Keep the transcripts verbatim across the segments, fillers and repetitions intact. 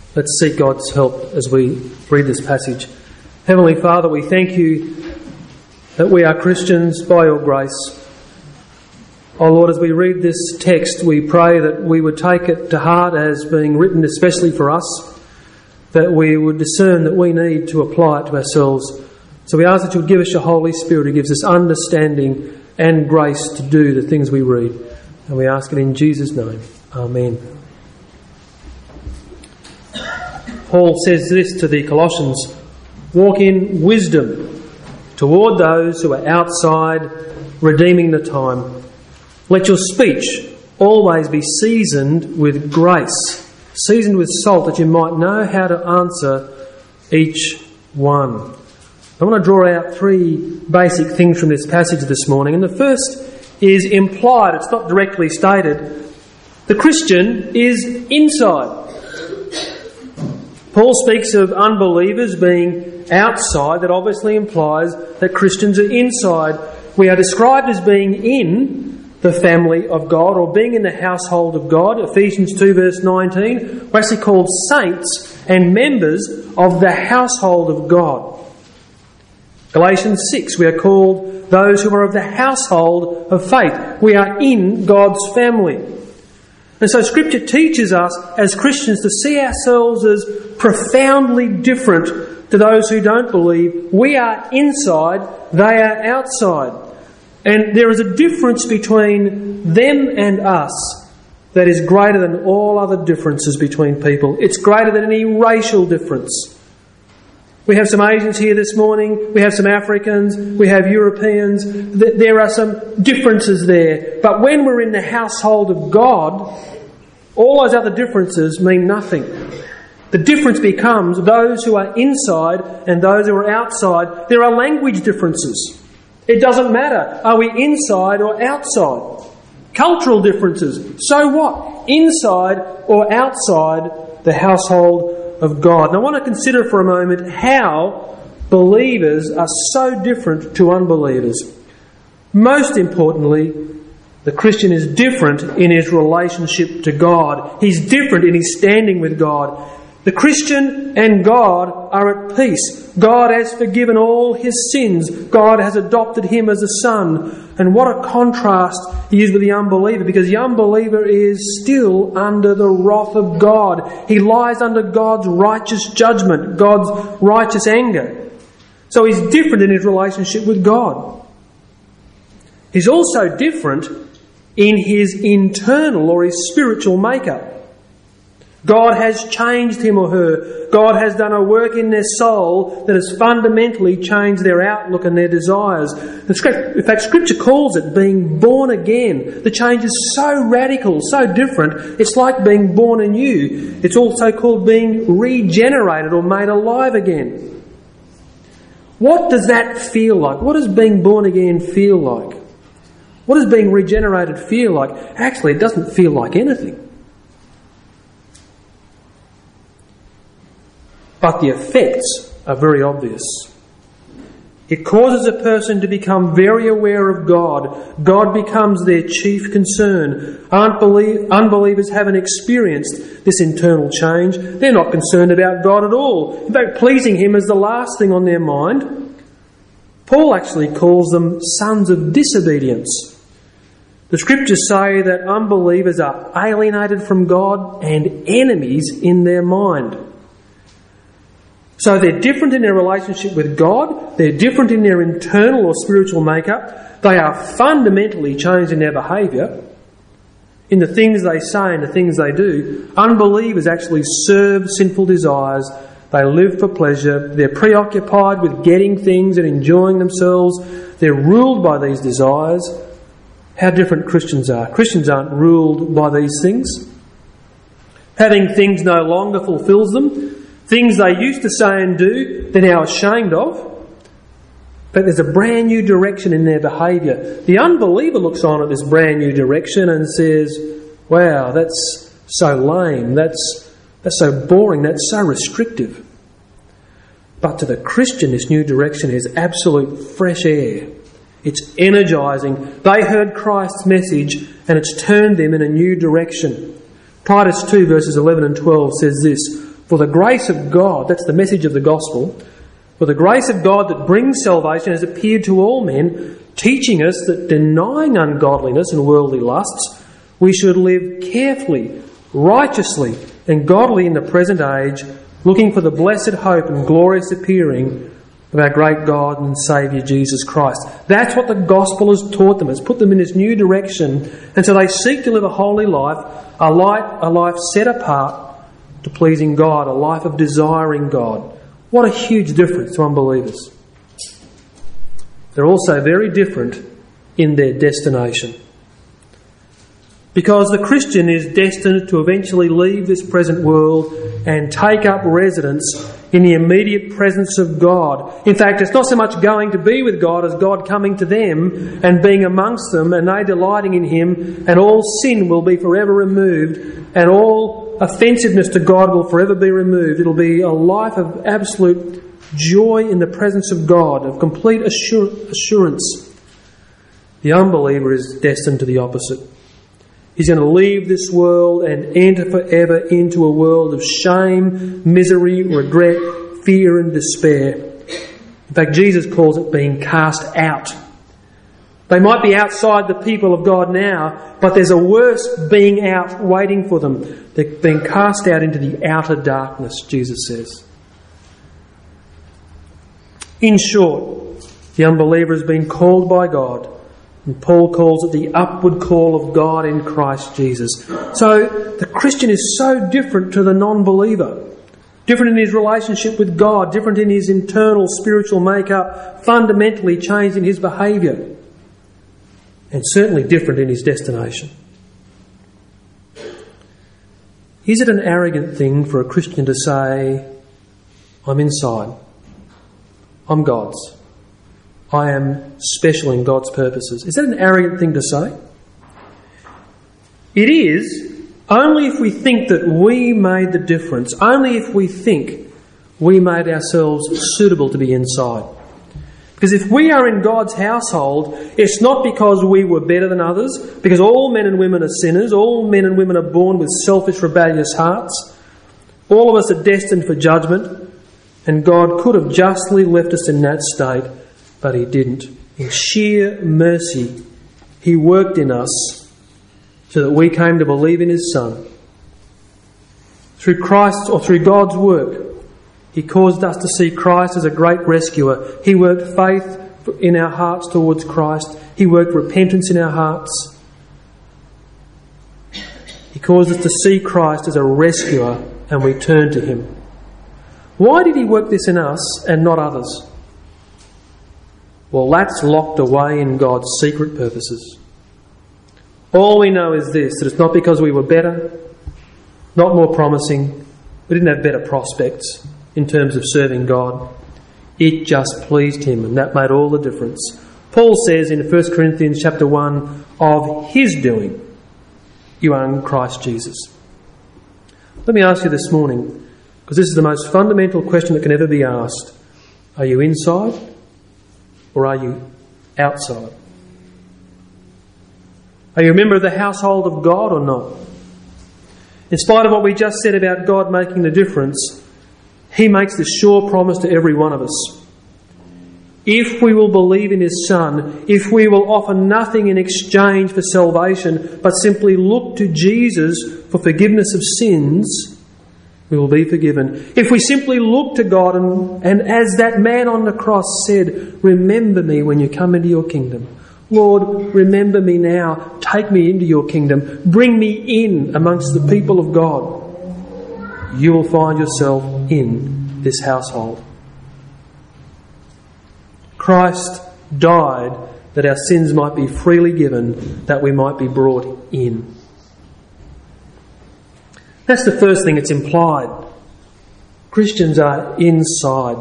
Let's seek God's help as we read this passage. Heavenly Father, we thank you that we are Christians by your grace. Oh Lord, as we read this text, we pray that we would take it to heart as being written especially for us, that we would discern that we need to apply it to ourselves. So we ask that you would give us your Holy Spirit who gives us understanding and grace to do the things we read. And we ask it in Jesus' name. Amen. Paul says this to the Colossians: walk in wisdom toward those who are outside, redeeming the time. Let your speech always be seasoned with grace, seasoned with salt, that you might know how to answer each one. I want to draw out three basic things from this passage this morning. And the first is implied, it's not directly stated. The Christian is inside. Paul speaks of unbelievers being outside. That obviously implies that Christians are inside. We are described as being in the family of God, or being in the household of God. Ephesians two verse nineteen, we're actually called saints and members of the household of God. Galatians six, we are called those who are of the household of faith. We are in God's family. And so Scripture teaches us as Christians to see ourselves as profoundly different to those who don't believe. We are inside, they are outside. And there is a difference between them and us that is greater than all other differences between people. It's greater than any racial difference. We have some Asians here this morning, we have some Africans, we have Europeans. There are some differences there. But when we're in the household of God, all those other differences mean nothing. The difference becomes those who are inside and those who are outside. There are language differences. It doesn't matter. Are we inside or outside? Cultural differences. So what? Inside or outside the household of God. And I want to consider for a moment how believers are so different to unbelievers. Most importantly, the Christian is different in his relationship to God. He's different in his standing with God. The Christian and God are at peace. God has forgiven all his sins. God has adopted him as a son. And what a contrast he is with the unbeliever, because the unbeliever is still under the wrath of God. He lies under God's righteous judgment, God's righteous anger. So he's different in his relationship with God. He's also different in his internal or his spiritual makeup. God has changed him or her. God has done a work in their soul that has fundamentally changed their outlook and their desires. In fact, Scripture calls it being born again. The change is so radical, so different, it's like being born anew. It's also called being regenerated or made alive again. What does that feel like? What does being born again feel like? What does being regenerated feel like? Actually, it doesn't feel like anything. But the effects are very obvious. It causes a person to become very aware of God. God becomes their chief concern. Unbelievers haven't experienced this internal change. They're not concerned about God at all. In fact, pleasing him is the last thing on their mind. Paul actually calls them sons of disobedience. The Scriptures say that unbelievers are alienated from God and enemies in their mind. So they're different in their relationship with God, they're different in their internal or spiritual makeup, they are fundamentally changed in their behaviour, in the things they say and the things they do. Unbelievers actually serve sinful desires, they live for pleasure, they're preoccupied with getting things and enjoying themselves, they're ruled by these desires. How different Christians are. Christians aren't ruled by these things. Having things no longer fulfills them. Things they used to say and do, they're now ashamed of. But there's a brand new direction in their behaviour. The unbeliever looks on at this brand new direction and says, wow, that's so lame, that's, that's so boring, that's so restrictive. But to the Christian, this new direction is absolute fresh air. It's energising. They heard Christ's message and it's turned them in a new direction. Titus two verses eleven and twelve says this: For the grace of God, that's the message of the gospel, for the grace of God that brings salvation has appeared to all men, teaching us that denying ungodliness and worldly lusts, we should live carefully, righteously and godly in the present age, looking for the blessed hope and glorious appearing of our great God and Saviour Jesus Christ. That's what the gospel has taught them. It's put them in this new direction, and so they seek to live a holy life, a life, a life set apart to pleasing God, a life of desiring God. What a huge difference to unbelievers. They're also very different in their destination. Because the Christian is destined to eventually leave this present world and take up residence in the immediate presence of God. In fact, it's not so much going to be with God as God coming to them and being amongst them and they delighting in Him, and all sin will be forever removed and all offensiveness to God will forever be removed. It'll be a life of absolute joy in the presence of God, of complete assur- assurance. The unbeliever is destined to the opposite. He's going to leave this world and enter forever into a world of shame, misery, regret, fear and despair. In fact, Jesus calls it being cast out. They might be outside the people of God now, but there's a worse being out waiting for them. They're being cast out into the outer darkness, Jesus says. In short, the unbeliever has been called by God, and Paul calls it the upward call of God in Christ Jesus. So the Christian is so different to the non-believer. Different in his relationship with God, different in his internal spiritual makeup, fundamentally changed in his behaviour, and certainly different in his destination. Is it an arrogant thing for a Christian to say, I'm inside, I'm God's, I am special in God's purposes? Is that an arrogant thing to say? It is, only if we think that we made the difference, only if we think we made ourselves suitable to be inside. Because if we are in God's household, it's not because we were better than others, because all men and women are sinners, all men and women are born with selfish, rebellious hearts. All of us are destined for judgment, and God could have justly left us in that state, but He didn't. In sheer mercy, He worked in us so that we came to believe in His Son. Through Christ, or through God's work, He caused us to see Christ as a great rescuer. He worked faith in our hearts towards Christ. He worked repentance in our hearts. He caused us to see Christ as a rescuer, and we turn to Him. Why did He work this in us and not others? Well, that's locked away in God's secret purposes. All we know is this, that it's not because we were better, not more promising, we didn't have better prospects in terms of serving God. It just pleased Him, and that made all the difference. Paul says in First Corinthians chapter one, of His doing, you are in Christ Jesus. Let me ask you this morning, because this is the most fundamental question that can ever be asked. Are you inside or are you outside? Are you a member of the household of God or not? In spite of what we just said about God making the difference, He makes the sure promise to every one of us. If we will believe in His Son, if we will offer nothing in exchange for salvation, but simply look to Jesus for forgiveness of sins, we will be forgiven. If we simply look to God and, and as that man on the cross said, remember me when you come into your kingdom. Lord, remember me now. Take me into your kingdom. Bring me in amongst the people of God. You will find yourself in this household. Christ died that our sins might be freely given, that we might be brought in. That's the first thing that's implied. Christians are inside.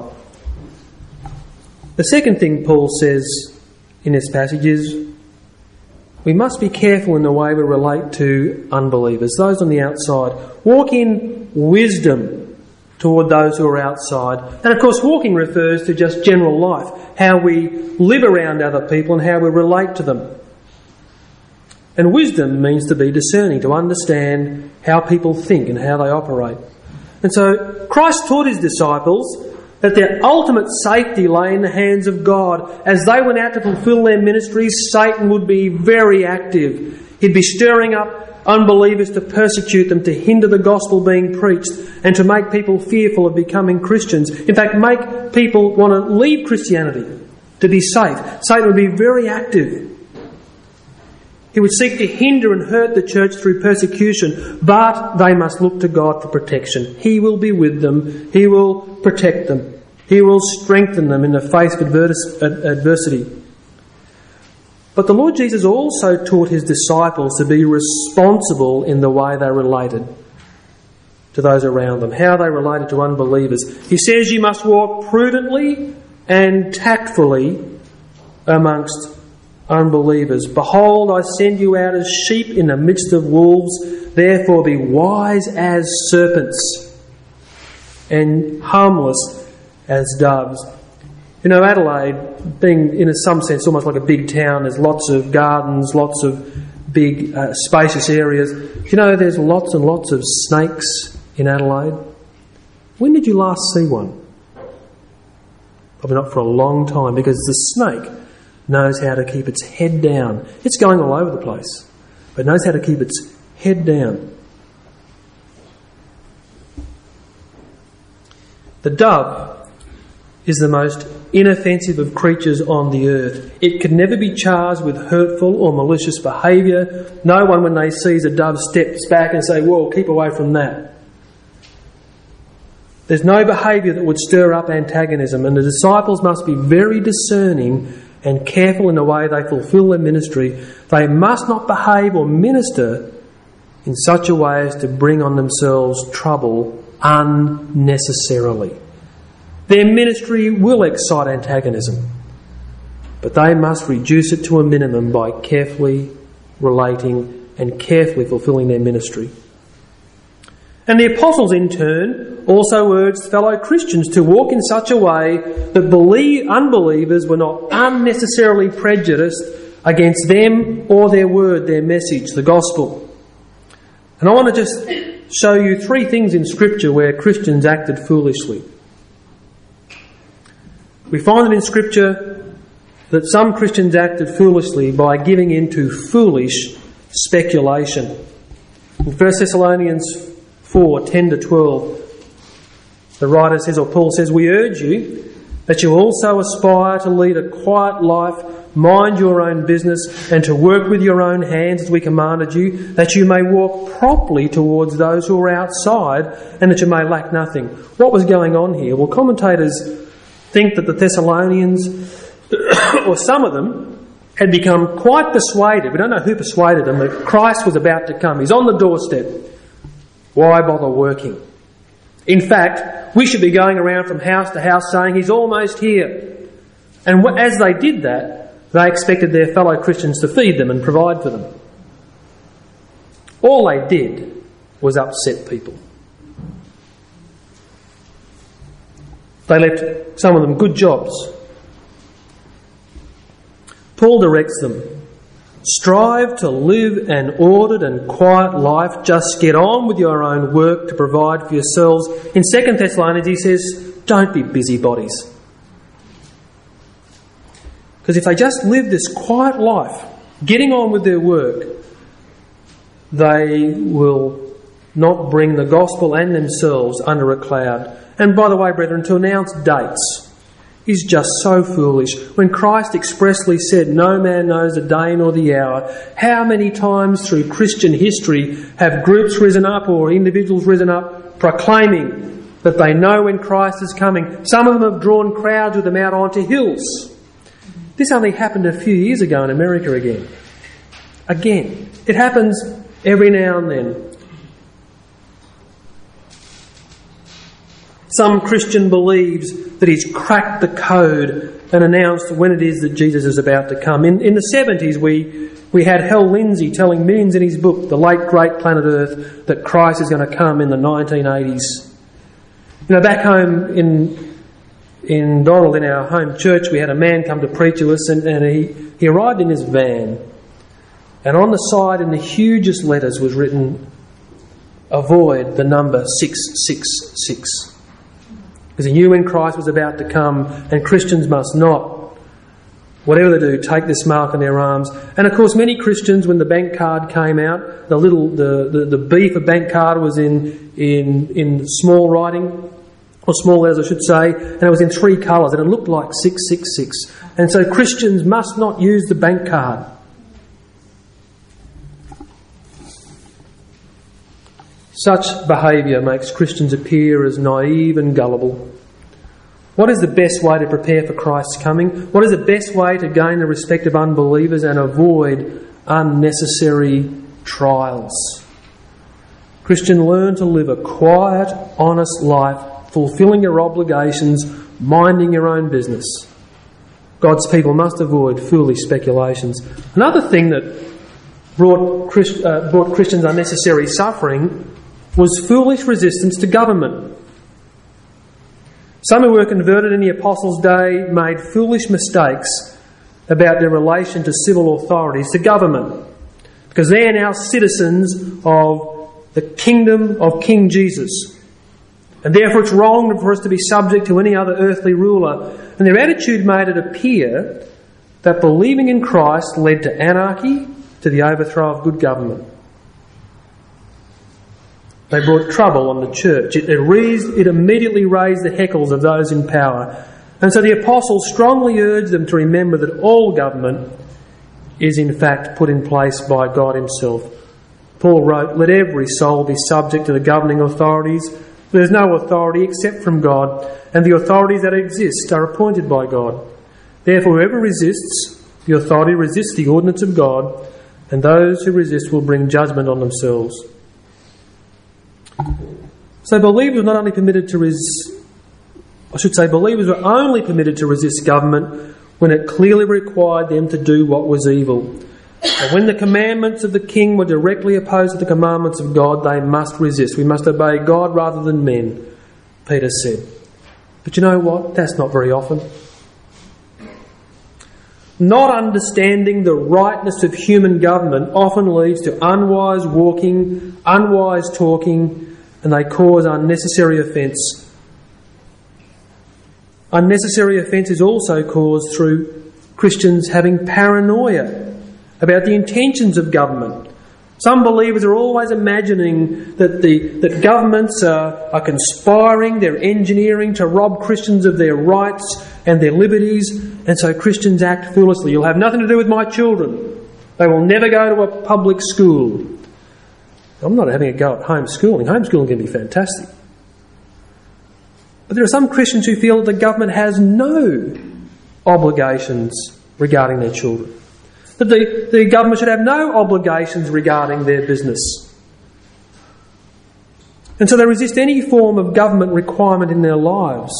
The second thing Paul says in this passage is we must be careful in the way we relate to unbelievers, those on the outside. Walk in wisdom toward those who are outside. And of course, walking refers to just general life, how we live around other people and how we relate to them. And wisdom means to be discerning, to understand how people think and how they operate. And so Christ taught his disciples that their ultimate safety lay in the hands of God. As they went out to fulfill their ministries, Satan would be very active. He'd be stirring up unbelievers to persecute them, to hinder the gospel being preached, and to make people fearful of becoming Christians. In fact, make people want to leave Christianity to be safe. Satan would be very active. He would seek to hinder and hurt the church through persecution, but they must look to God for protection. He will be with them. He will protect them. He will strengthen them in the face of adversity. But the Lord Jesus also taught his disciples to be responsible in the way they related to those around them, how they related to unbelievers. He says you must walk prudently and tactfully amongst unbelievers. Behold, I send you out as sheep in the midst of wolves. Therefore be wise as serpents and harmless as doves. You know, Adelaide, being in some sense almost like a big town, there's lots of gardens, lots of big uh, spacious areas. You know, there's lots and lots of snakes in Adelaide. When did you last see one? Probably not for a long time, because the snake knows how to keep its head down. It's going all over the place, but knows how to keep its head down. The dove is the most inoffensive of creatures on the earth. It could never be charged with hurtful or malicious behaviour. No one, when they sees a dove, steps back and say, whoa, keep away from that. There's no behaviour that would stir up antagonism, and the disciples must be very discerning and careful in the way they fulfil their ministry. They must not behave or minister in such a way as to bring on themselves trouble unnecessarily. Their ministry will excite antagonism, but they must reduce it to a minimum by carefully relating and carefully fulfilling their ministry. And the apostles, in turn, also urged fellow Christians to walk in such a way that believe, unbelievers were not unnecessarily prejudiced against them or their word, their message, the gospel. And I want to just show you three things in Scripture where Christians acted foolishly. We find it in Scripture that some Christians acted foolishly by giving in to foolish speculation. In First Thessalonians four, ten to twelve, the writer says, or Paul says, we urge you that you also aspire to lead a quiet life, mind your own business, and to work with your own hands as we commanded you, that you may walk properly towards those who are outside, and that you may lack nothing. What was going on here? Well, commentators think that the Thessalonians, or some of them, had become quite persuaded. We don't know who persuaded them, that Christ was about to come. He's on the doorstep. Why bother working? In fact, we should be going around from house to house saying he's almost here. And as they did that, they expected their fellow Christians to feed them and provide for them. All they did was upset people. They left some of them good jobs. Paul directs them, strive to live an ordered and quiet life. Just get on with your own work to provide for yourselves. In Second Thessalonians he says, don't be busybodies. Because if they just live this quiet life, getting on with their work, they will not bring the gospel and themselves under a cloud. And by the way, brethren, to announce dates is just so foolish. When Christ expressly said, no man knows the day nor the hour, how many times through Christian history have groups risen up or individuals risen up proclaiming that they know when Christ is coming? Some of them have drawn crowds with them out onto hills. This only happened a few years ago in America again. Again. It happens every now and then. Some Christian believes that he's cracked the code and announced when it is that Jesus is about to come. In, in the seventies, we, we had Hal Lindsey telling millions in his book, The Late Great Planet Earth, that Christ is going to come in the nineteen eighties. You know, back home in in Donald, in our home church, we had a man come to preach to us, and, and he, he arrived in his van. And on the side, in the hugest letters, was written, avoid the number six six six. Because he knew when Christ was about to come, and Christians must not, whatever they do, take this mark on their arms. And of course, many Christians, when the bank card came out, the little the, the, the B for bank card was in in in small writing, or small letters, I should say, and it was in three colours, and it looked like six six six. And so Christians must not use the bank card. Such behaviour makes Christians appear as naive and gullible. What is the best way to prepare for Christ's coming? What is the best way to gain the respect of unbelievers and avoid unnecessary trials? Christian, learn to live a quiet, honest life, fulfilling your obligations, minding your own business. God's people must avoid foolish speculations. Another thing that brought, Christ, uh, brought Christians unnecessary suffering was foolish resistance to government. Some who were converted in the Apostles' day made foolish mistakes about their relation to civil authorities, to government, because they are now citizens of the kingdom of King Jesus. And therefore it's wrong for us to be subject to any other earthly ruler. And their attitude made it appear that believing in Christ led to anarchy, to the overthrow of good government. They brought trouble on the church. It, it, raised, it immediately raised the heckles of those in power. And so the apostles strongly urged them to remember that all government is in fact put in place by God himself. Paul wrote, "Let every soul be subject to the governing authorities. There is no authority except from God, and the authorities that exist are appointed by God. Therefore whoever resists the authority resists the ordinance of God, and those who resist will bring judgment on themselves." So believers were not only permitted to resist, I should say believers were only permitted to resist government when it clearly required them to do what was evil. And when the commandments of the king were directly opposed to the commandments of God, they must resist. We must obey God rather than men, Peter said. But you know what? That's not very often. Not understanding the rightness of human government often leads to unwise walking, unwise talking, and they cause unnecessary offence. Unnecessary offence is also caused through Christians having paranoia about the intentions of government. Some believers are always imagining that the that governments are, are conspiring, they're engineering to rob Christians of their rights and their liberties, and so Christians act foolishly. You'll have nothing to do with my children. They will never go to a public school. I'm not having a go at homeschooling. Homeschooling can be fantastic. But there are some Christians who feel that the government has no obligations regarding their children. That the, the government should have no obligations regarding their business. And so they resist any form of government requirement in their lives.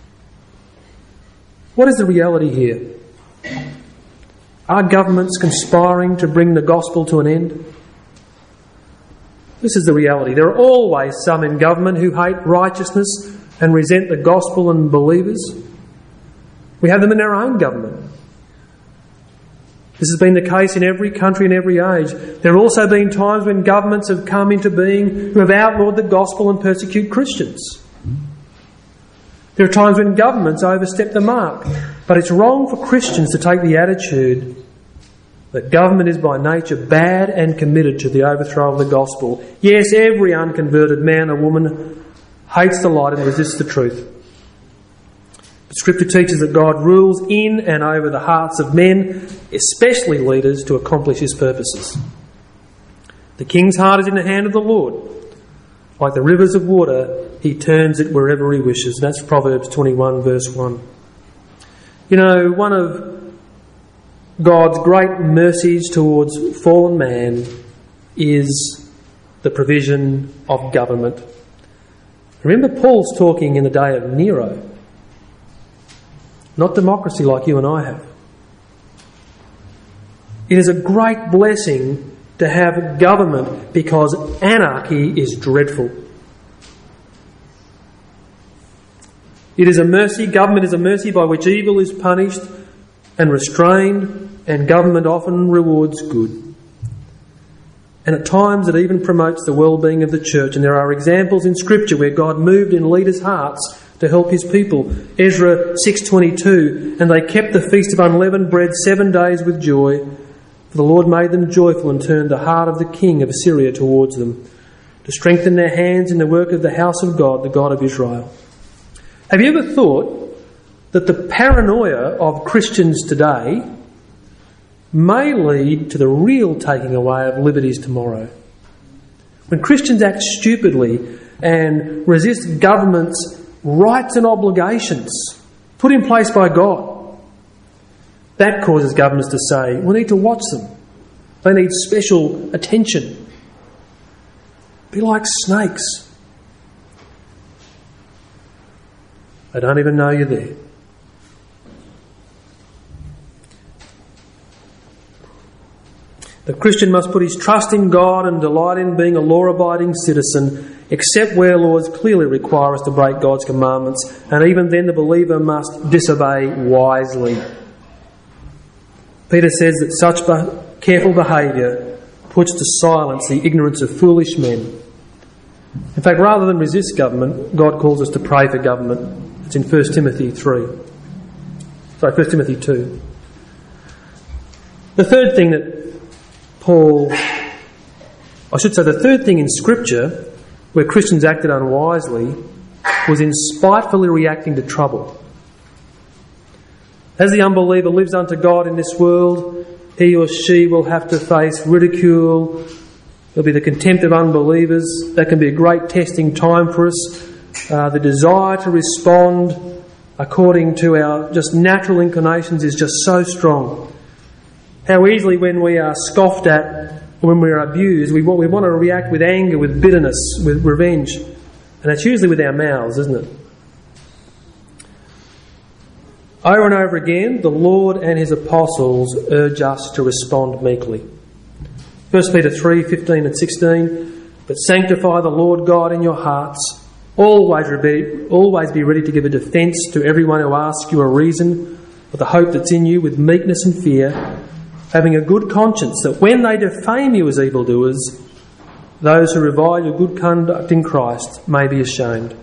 What is the reality here? Are governments conspiring to bring the gospel to an end? This is the reality. There are always some in government who hate righteousness and resent the gospel and believers. We have them in our own government. This has been the case in every country and every age. There have also been times when governments have come into being who have outlawed the gospel and persecute Christians. There are times when governments overstep the mark. But it's wrong for Christians to take the attitude that government is by nature bad and committed to the overthrow of the gospel. Yes, every unconverted man or woman hates the light and resists the truth. But Scripture teaches that God rules in and over the hearts of men, especially leaders, to accomplish his purposes. The king's heart is in the hand of the Lord. Like the rivers of water, he turns it wherever he wishes. That's Proverbs twenty-one, verse one. You know, one of God's great mercies towards fallen man is the provision of government. Remember, Paul's talking in the day of Nero, not democracy like you and I have. It is a great blessing to have government because anarchy is dreadful. It is a mercy, government is a mercy by which evil is punished and restrained, and government often rewards good. And at times it even promotes the well-being of the church. And there are examples in Scripture where God moved in leaders' hearts to help his people. Ezra six twenty-two, and they kept the feast of unleavened bread seven days with joy, for the Lord made them joyful and turned the heart of the king of Assyria towards them, to strengthen their hands in the work of the house of God, the God of Israel. Have you ever thought that the paranoia of Christians today may lead to the real taking away of liberties tomorrow? When Christians act stupidly and resist government's rights and obligations put in place by God, that causes governments to say, we need to watch them. They need special attention. Be like snakes. They don't even know you're there. The Christian must put his trust in God and delight in being a law-abiding citizen, except where laws clearly require us to break God's commandments, and even then the believer must disobey wisely. Peter says that such be- careful behaviour puts to silence the ignorance of foolish men. In fact, rather than resist government, God calls us to pray for government. It's in First Timothy three. Sorry, First Timothy two. The third thing that Paul, I should say the third thing in Scripture where Christians acted unwisely was in spitefully reacting to trouble. As the unbeliever lives unto God in this world, he or she will have to face ridicule. There'll be the contempt of unbelievers. That can be a great testing time for us. Uh, the desire to respond according to our just natural inclinations is just so strong. How easily when we are scoffed at, or when we are abused, we want, we want to react with anger, with bitterness, with revenge. And that's usually with our mouths, isn't it? Over and over again, the Lord and his apostles urge us to respond meekly. First Peter three, fifteen and sixteen, but sanctify the Lord God in your hearts. Always be, always be ready to give a defence to everyone who asks you a reason for the hope that's in you with meekness and fear, having a good conscience, that when they defame you as evildoers, those who revile your good conduct in Christ may be ashamed.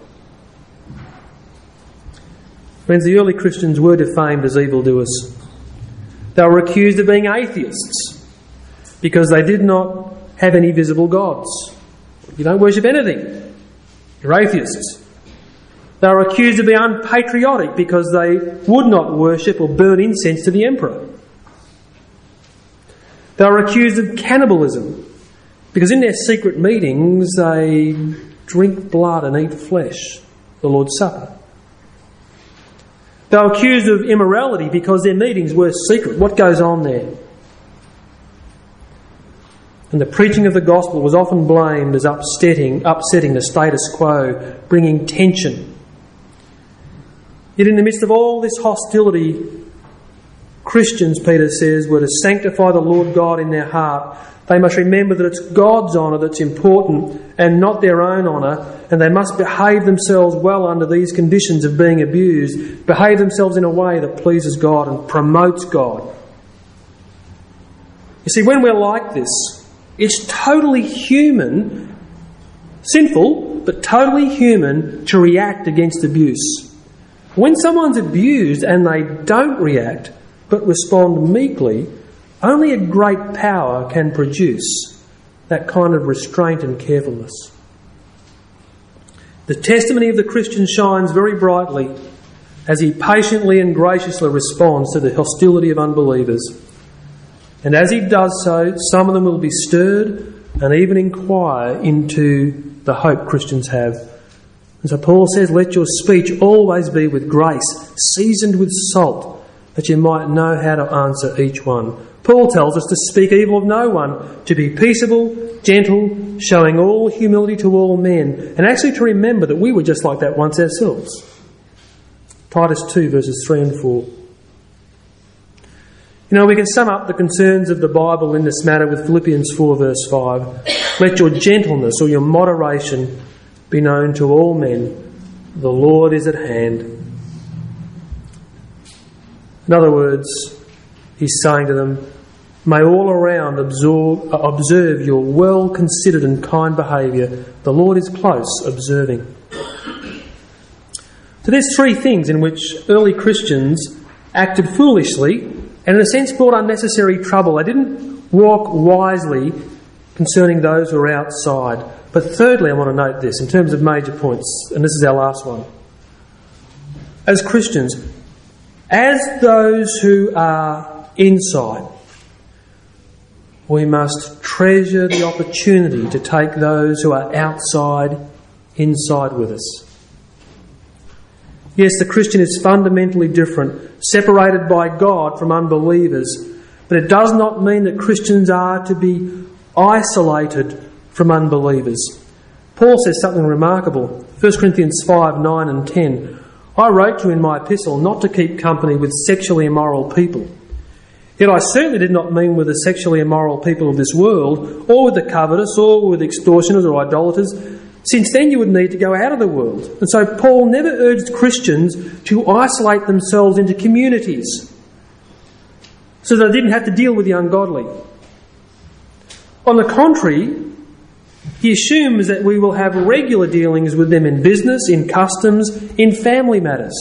Friends, the early Christians were defamed as evildoers. They were accused of being atheists because they did not have any visible gods. You don't worship anything. You're atheists. They were accused of being unpatriotic because they would not worship or burn incense to the emperor. They were accused of cannibalism because in their secret meetings they drink blood and eat flesh, the Lord's Supper. They were accused of immorality because their meetings were secret. What goes on there? And the preaching of the gospel was often blamed as upsetting, upsetting the status quo, bringing tension. Yet in the midst of all this hostility, Christians, Peter says, were to sanctify the Lord God in their heart. They must remember that it's God's honour that's important and not their own honour, and they must behave themselves well under these conditions of being abused, behave themselves in a way that pleases God and promotes God. You see, when we're like this, it's totally human, sinful, but totally human to react against abuse. When someone's abused and they don't react, but respond meekly, only a great power can produce that kind of restraint and carefulness. The testimony of the Christian shines very brightly as he patiently and graciously responds to the hostility of unbelievers. And as he does so, some of them will be stirred and even inquire into the hope Christians have. And so Paul says, let your speech always be with grace, seasoned with salt, that you might know how to answer each one. Paul tells us to speak evil of no one, to be peaceable, gentle, showing all humility to all men, and actually to remember that we were just like that once ourselves. Titus two, verses three and four. You know, we can sum up the concerns of the Bible in this matter with Philippians four, verse five. Let your gentleness or your moderation be known to all men. The Lord is at hand. In other words, he's saying to them, may all around absorb, observe your well-considered and kind behaviour. The Lord is close, observing. So there's three things in which early Christians acted foolishly and in a sense brought unnecessary trouble. They didn't walk wisely concerning those who are outside. But thirdly, I want to note this in terms of major points, and this is our last one. As Christians, as those who are inside, we must treasure the opportunity to take those who are outside inside with us. Yes, the Christian is fundamentally different, separated by God from unbelievers, but it does not mean that Christians are to be isolated from unbelievers. Paul says something remarkable. First Corinthians five, nine and ten. I wrote to you in my epistle not to keep company with sexually immoral people. Yet I certainly did not mean with the sexually immoral people of this world, or with the covetous, or with extortioners or idolaters, since then you would need to go out of the world. And so Paul never urged Christians to isolate themselves into communities so that they didn't have to deal with the ungodly. On the contrary, he assumes that we will have regular dealings with them in business, in customs, in family matters.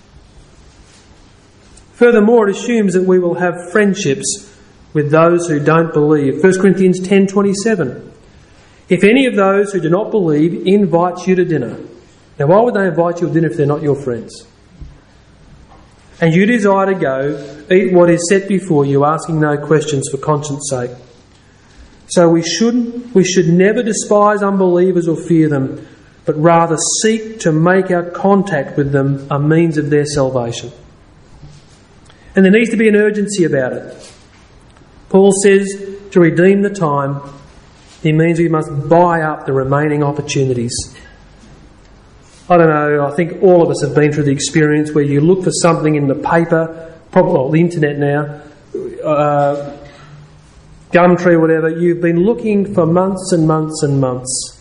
Furthermore, it assumes that we will have friendships with those who don't believe. First Corinthians ten twenty-seven. If any of those who do not believe invites you to dinner. Now, why would they invite you to dinner if they're not your friends? And you desire to go, eat what is set before you, asking no questions for conscience sake. So we should, we should never despise unbelievers or fear them, but rather seek to make our contact with them a means of their salvation. And there needs to be an urgency about it. Paul says to redeem the time, he means we must buy up the remaining opportunities. I don't know, I think all of us have been through the experience where you look for something in the paper, probably well, the internet now, uh, Gumtree, whatever, you've been looking for months and months and months.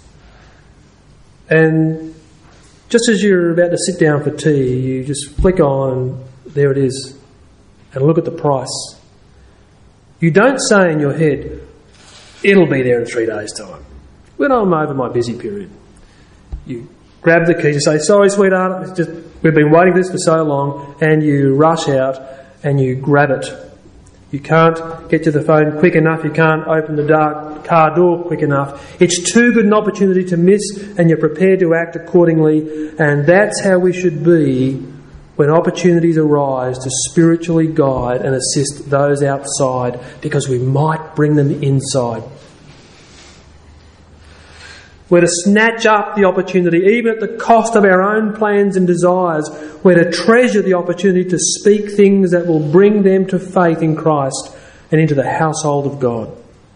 And just as you're about to sit down for tea, you just flick on, there it is, and look at the price. You don't say in your head, it'll be there in three days' time, when I'm over my busy period. You grab the keys, you say, sorry sweetheart, it's just, we've been waiting for this for so long, and you rush out and you grab it. You can't get to the phone quick enough, you can't open the dark car door quick enough. It's too good an opportunity to miss, and you're prepared to act accordingly, and that's how we should be when opportunities arise to spiritually guide and assist those outside, because we might bring them inside. We're to snatch up the opportunity, even at the cost of our own plans and desires. We're to treasure the opportunity to speak things that will bring them to faith in Christ and into the household of God.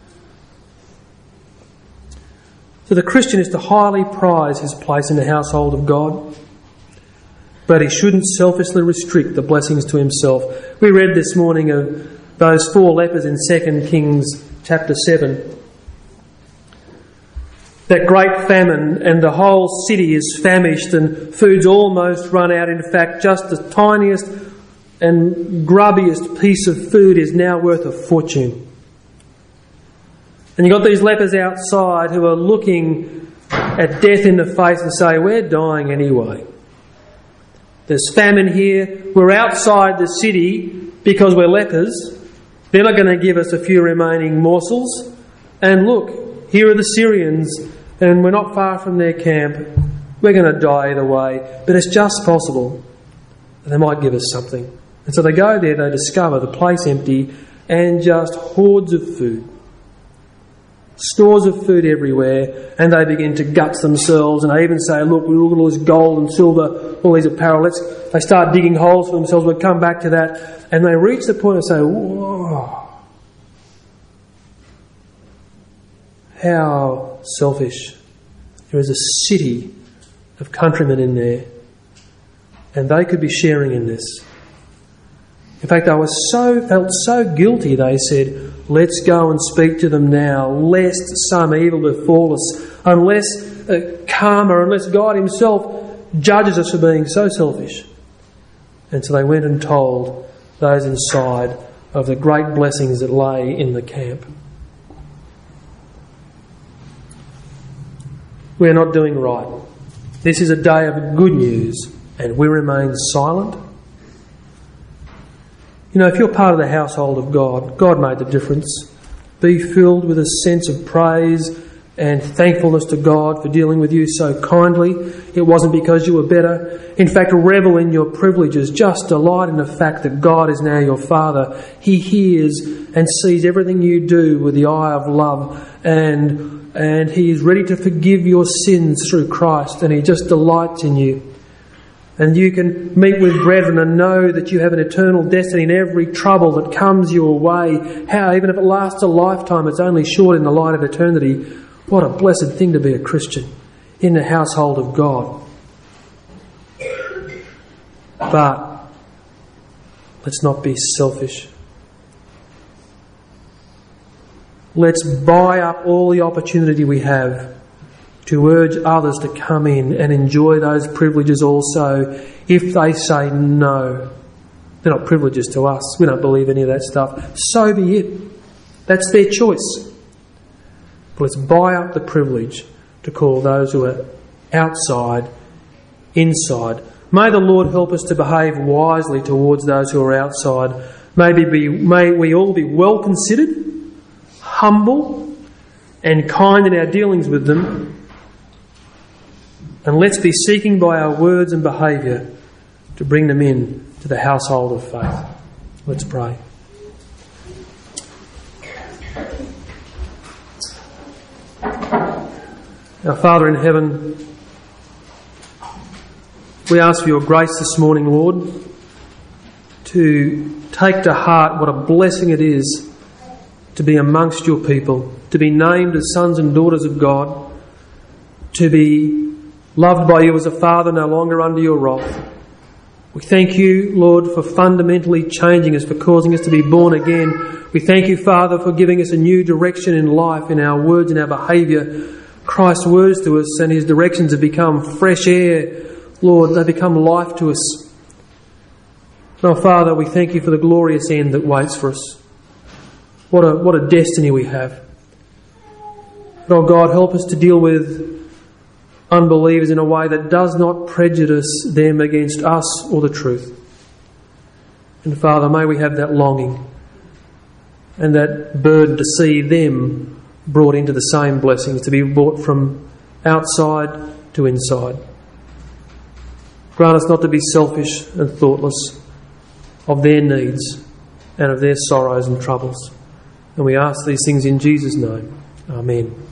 So the Christian is to highly prize his place in the household of God, but he shouldn't selfishly restrict the blessings to himself. We read this morning of those four lepers in Second Kings chapter seven. That great famine, and the whole city is famished and food's almost run out. In fact, just the tiniest and grubbiest piece of food is now worth a fortune. And you've got these lepers outside who are looking at death in the face and say, we're dying anyway. There's famine here. We're outside the city because we're lepers. They're not going to give us a few remaining morsels. And look, here are the Syrians, and we're not far from their camp. We're going to die either way, but it's just possible that they might give us something. And so they go there, they discover the place empty and just hordes of food. Stores of food everywhere, and they begin to gut themselves, and they even say, look, we look at all this gold and silver, all these apparel, let's, they start digging holes for themselves, we'll come back to that, and they reach the point of saying, whoa, how selfish. There is a city of countrymen in there, and they could be sharing in this. In fact, they were so felt so guilty, they said, let's go and speak to them now, lest some evil befall us, unless uh, karma, unless God himself judges us for being so selfish. And so they went and told those inside of the great blessings that lay in the camp. We are not doing right. This is a day of good news, and we remain silent. You know, if you're part of the household of God, God made the difference. Be filled with a sense of praise and thankfulness to God for dealing with you so kindly. It wasn't because you were better. In fact, revel in your privileges. Just delight in the fact that God is now your Father. He hears and sees everything you do with the eye of love, and and He is ready to forgive your sins through Christ, and He just delights in you. And you can meet with brethren and know that you have an eternal destiny in every trouble that comes your way. How, even if it lasts a lifetime, it's only short in the light of eternity. What a blessed thing to be a Christian in the household of God. But let's not be selfish. Let's buy up all the opportunity we have to urge others to come in and enjoy those privileges also if they say no. They're not privileges to us. We don't believe any of that stuff. So be it. That's their choice. But let's buy up the privilege to call those who are outside, inside. May the Lord help us to behave wisely towards those who are outside. May we, be, may we all be well considered, humble and kind in our dealings with them. And let's be seeking by our words and behaviour to bring them in to the household of faith. Let's pray. Our Father in heaven, we ask for your grace this morning, Lord, to take to heart what a blessing it is to be amongst your people, to be named as sons and daughters of God, to be loved by you as a father, no longer under your wrath. We thank you, Lord, for fundamentally changing us, for causing us to be born again. We thank you, Father, for giving us a new direction in life, in our words and our behaviour. Christ's words to us and his directions have become fresh air. Lord, they become life to us. Oh, Father, we thank you for the glorious end that waits for us. What a, what a destiny we have. Oh, God, help us to deal with unbelievers in a way that does not prejudice them against us or the truth. And Father, may we have that longing and that burden to see them brought into the same blessings, to be brought from outside to inside. Grant us not to be selfish and thoughtless of their needs and of their sorrows and troubles. And we ask these things in Jesus' name. Amen.